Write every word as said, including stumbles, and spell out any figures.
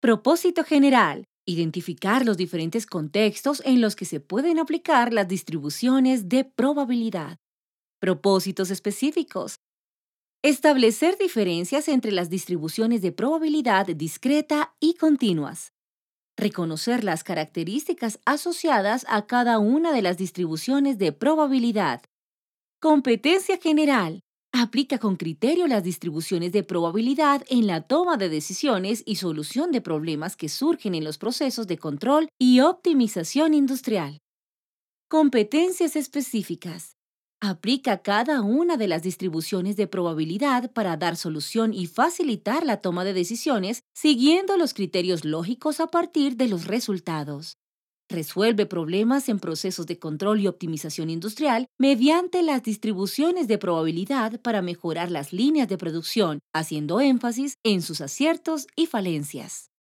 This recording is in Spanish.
Propósito general. Identificar los diferentes contextos en los que se pueden aplicar las distribuciones de probabilidad. Propósitos específicos. Establecer diferencias entre las distribuciones de probabilidad discreta y continuas. Reconocer las características asociadas a cada una de las distribuciones de probabilidad. Competencia general. Aplica con criterio las distribuciones de probabilidad en la toma de decisiones y solución de problemas que surgen en los procesos de control y optimización industrial. Competencias específicas. Aplica cada una de las distribuciones de probabilidad para dar solución y facilitar la toma de decisiones siguiendo los criterios lógicos a partir de los resultados. Resuelve problemas en procesos de control y optimización industrial mediante las distribuciones de probabilidad para mejorar las líneas de producción, haciendo énfasis en sus aciertos y falencias.